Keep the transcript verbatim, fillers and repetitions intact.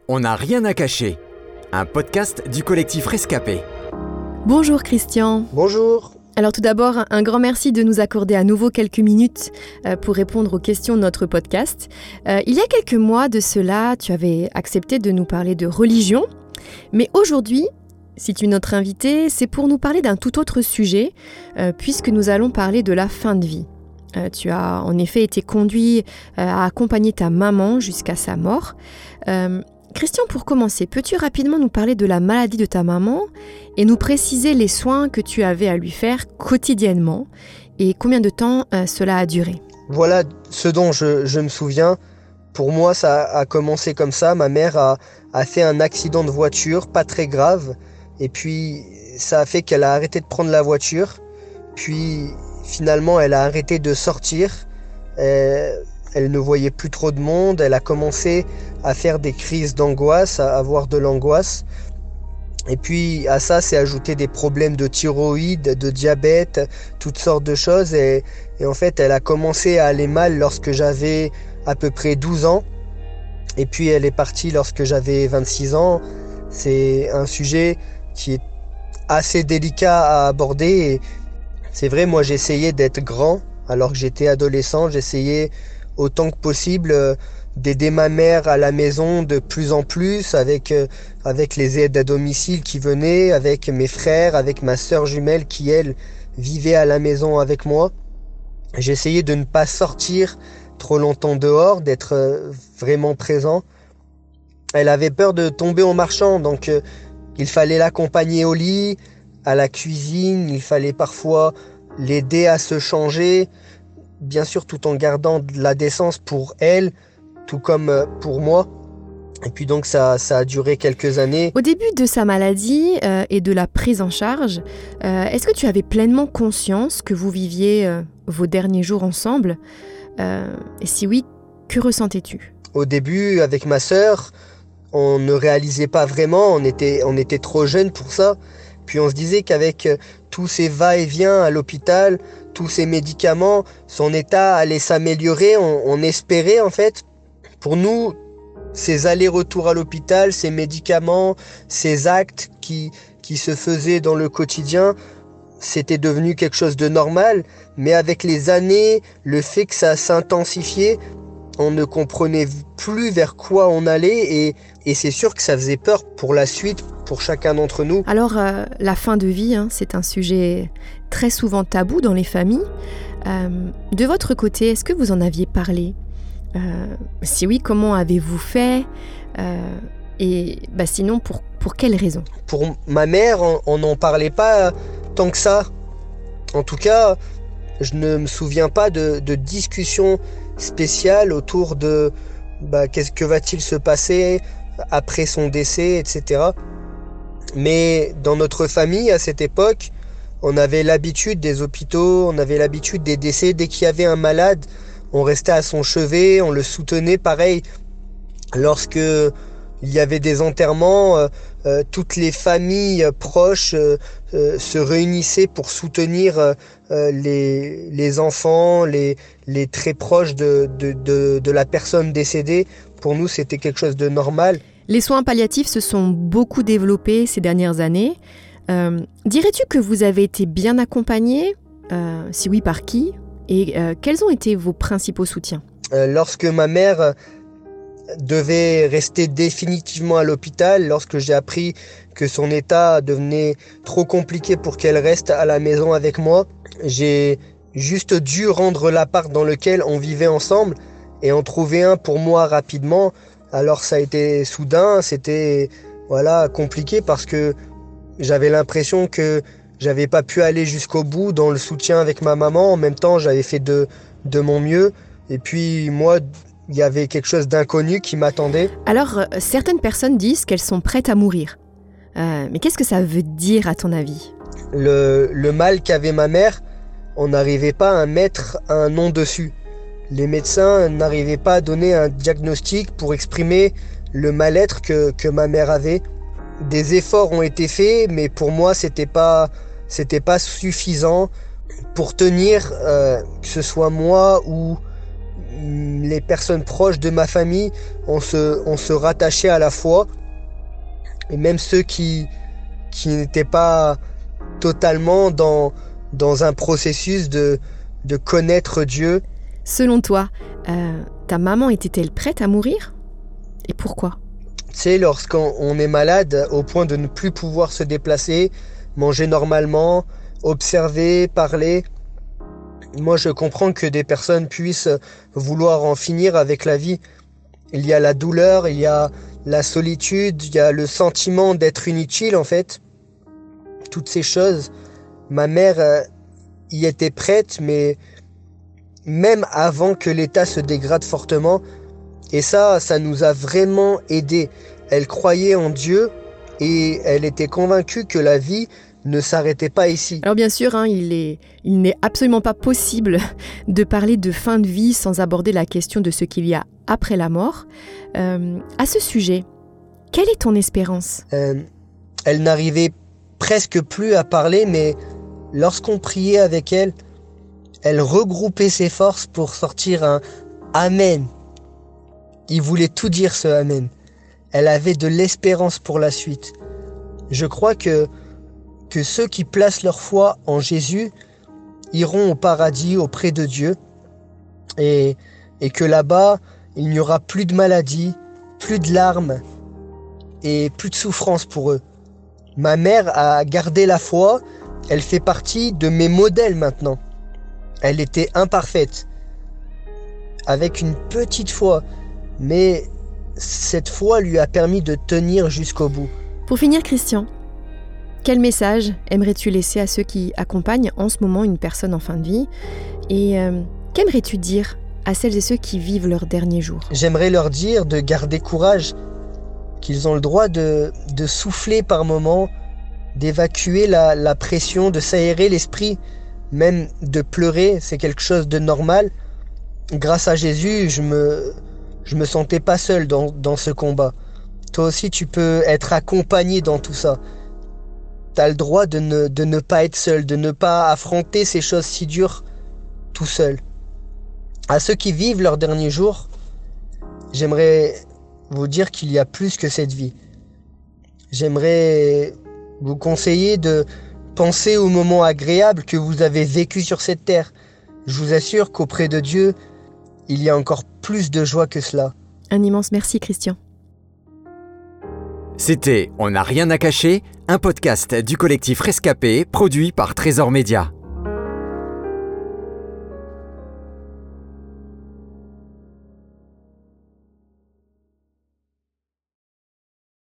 On n'a rien à cacher, un podcast du collectif Rescapé. Bonjour Christian. Bonjour. Alors tout d'abord, un grand merci de nous accorder à nouveau quelques minutes pour répondre aux questions de notre podcast. Euh, il y a quelques mois de cela, tu avais accepté de nous parler de religion, mais aujourd'hui, si tu es notre invité, c'est pour nous parler d'un tout autre sujet, euh, puisque nous allons parler de la fin de vie. Euh, tu as en effet été conduit euh, à accompagner ta maman jusqu'à sa mort. Euh, Christian, pour commencer, peux-tu rapidement nous parler de la maladie de ta maman et nous préciser les soins que tu avais à lui faire quotidiennement et combien de temps euh, cela a duré? Voilà ce dont je, je me souviens. Pour moi, ça a commencé comme ça. Ma mère a, a fait un accident de voiture, pas très grave. Et puis, ça a fait qu'elle a arrêté de prendre la voiture. Puis, finalement, elle a arrêté de sortir. Euh, Elle ne voyait plus trop de monde, elle a commencé à faire des crises d'angoisse, à avoir de l'angoisse. Et puis à ça, s'est ajouté des problèmes de thyroïde, de diabète, toutes sortes de choses. Et, et en fait, elle a commencé à aller mal lorsque j'avais à peu près douze ans. Et puis elle est partie lorsque j'avais vingt-six ans. C'est un sujet qui est assez délicat à aborder. Et c'est vrai, moi j'essayais d'être grand alors que j'étais adolescent, j'essayais autant que possible euh, d'aider ma mère à la maison de plus en plus avec, euh, avec les aides à domicile qui venaient, avec mes frères, avec ma sœur jumelle qui, elle, vivait à la maison avec moi. J'essayais de ne pas sortir trop longtemps dehors, d'être euh, vraiment présent. Elle avait peur de tomber en marchant, donc euh, il fallait l'accompagner au lit, à la cuisine, il fallait parfois l'aider à se changer, bien sûr tout en gardant de la décence pour elle, tout comme pour moi. Et puis donc ça, ça a duré quelques années. Au début de sa maladie euh, et de la prise en charge, euh, est-ce que tu avais pleinement conscience que vous viviez euh, vos derniers jours ensemble euh, Et si oui, que ressentais-tu? Au début, avec ma sœur, on ne réalisait pas vraiment, on était, on était trop jeunes pour ça. Puis on se disait qu'avec tous ces va-et-vient à l'hôpital, tous ces médicaments, son état allait s'améliorer. On, on espérait en fait. Pour nous, ces allers-retours à l'hôpital, ces médicaments, ces actes qui, qui se faisaient dans le quotidien, c'était devenu quelque chose de normal. Mais avec les années, le fait que ça s'intensifiait, on ne comprenait plus vers quoi on allait et, et c'est sûr que ça faisait peur pour la suite, pour chacun d'entre nous. Alors, euh, la fin de vie, hein, c'est un sujet très souvent tabou dans les familles. Euh, de votre côté, est-ce que vous en aviez parlé? euh, Si oui, comment avez-vous fait? euh, Et bah, sinon, pour, pour quelles raisons? Pour ma mère, on n'en parlait pas tant que ça. En tout cas, je ne me souviens pas de, de discussion spéciale autour de bah, qu'est-ce que va-t-il se passer après son décès, et cetera. Mais dans notre famille, à cette époque, on avait l'habitude des hôpitaux, on avait l'habitude des décès. Dès qu'il y avait un malade, on restait à son chevet, on le soutenait. Pareil, lorsque il y avait des enterrements, euh, euh, toutes les familles proches euh, euh, se réunissaient pour soutenir euh, les, les enfants, les, les très proches de, de, de, de la personne décédée. Pour nous, c'était quelque chose de normal. Les soins palliatifs se sont beaucoup développés ces dernières années. Euh, dirais-tu que vous avez été bien accompagné? euh, Si oui, par qui? Et euh, quels ont été vos principaux soutiens? euh, Lorsque ma mère devait rester définitivement à l'hôpital, lorsque j'ai appris que son état devenait trop compliqué pour qu'elle reste à la maison avec moi, j'ai juste dû rendre l'appart dans lequel on vivait ensemble et en trouver un pour moi rapidement. Alors ça a été soudain, c'était voilà compliqué parce que j'avais l'impression que j'avais pas pu aller jusqu'au bout dans le soutien avec ma maman. En même temps, j'avais fait de, de mon mieux. Et puis moi, il y avait quelque chose d'inconnu qui m'attendait. Alors, euh, certaines personnes disent qu'elles sont prêtes à mourir. Euh, mais qu'est-ce que ça veut dire à ton avis? Le, le mal qu'avait ma mère, on n'arrivait pas à mettre un nom dessus. Les médecins n'arrivaient pas à donner un diagnostic pour exprimer le mal-être que, que ma mère avait. Des efforts ont été faits, mais pour moi, c'était pas, c'était pas suffisant pour tenir, euh, que ce soit moi ou les personnes proches de ma famille, on se, on se rattachait à la foi. Et même ceux qui, qui n'étaient pas totalement dans, dans un processus de, de connaître Dieu. Selon toi, euh, ta maman était-elle prête à mourir ? Et pourquoi ? Tu sais, lorsqu'on on est malade au point de ne plus pouvoir se déplacer, manger normalement, observer, parler, moi je comprends que des personnes puissent vouloir en finir avec la vie. Il y a la douleur, il y a la solitude, il y a le sentiment d'être inutile en fait. Toutes ces choses, ma mère euh, y était prête, mais même avant que l'état se dégrade fortement. Et ça, ça nous a vraiment aidés. Elle croyait en Dieu et elle était convaincue que la vie ne s'arrêtait pas ici. Alors bien sûr, hein, il est, il n'est absolument pas possible de parler de fin de vie sans aborder la question de ce qu'il y a après la mort. Euh, à ce sujet, quelle est ton espérance ? euh, Elle n'arrivait presque plus à parler, mais lorsqu'on priait avec elle, elle regroupait ses forces pour sortir un « Amen ». Il voulait tout dire ce « Amen ». Elle avait de l'espérance pour la suite. Je crois que, que ceux qui placent leur foi en Jésus iront au paradis auprès de Dieu et, et que là-bas, il n'y aura plus de maladies, plus de larmes et plus de souffrance pour eux. Ma mère a gardé la foi, elle fait partie de mes modèles maintenant. Elle était imparfaite, avec une petite foi, mais cette foi lui a permis de tenir jusqu'au bout. Pour finir, Christian, quel message aimerais-tu laisser à ceux qui accompagnent en ce moment une personne en fin de vie ? Et euh, qu'aimerais-tu dire à celles et ceux qui vivent leurs derniers jours ? J'aimerais leur dire de garder courage, qu'ils ont le droit de, de souffler par moments, d'évacuer la, la pression, de s'aérer l'esprit, même de pleurer, c'est quelque chose de normal. Grâce à Jésus, je me, je me sentais pas seul dans, dans ce combat. Toi aussi, tu peux être accompagné dans tout ça. Tu as le droit de ne, de ne pas être seul, de ne pas affronter ces choses si dures tout seul. À ceux qui vivent leurs derniers jours, j'aimerais vous dire qu'il y a plus que cette vie. J'aimerais vous conseiller de penser aux moments agréables que vous avez vécus sur cette terre. Je vous assure qu'auprès de Dieu, il y a encore plus de joie que cela. Un immense merci, Christian. C'était On n'a rien à cacher, un podcast du collectif Rescapé, produit par Trésor Média.